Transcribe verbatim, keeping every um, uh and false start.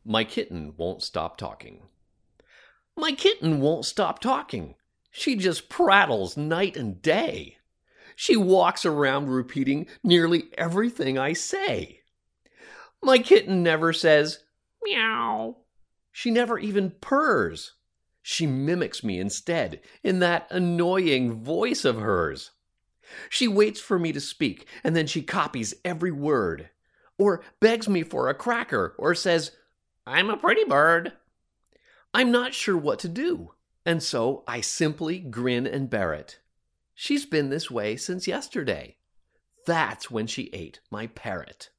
My kitten won't stop talking. My kitten won't stop talking. She just prattles night and day. She walks around repeating nearly everything I say. My kitten never says, meow. She never even purrs. She mimics me instead in that annoying voice of hers. She waits for me to speak, and then she copies every word, or begs me for a cracker, or says, I'm a pretty bird. I'm not sure what to do, and so I simply grin and bear it. She's been this way since yesterday. That's when she ate my parrot.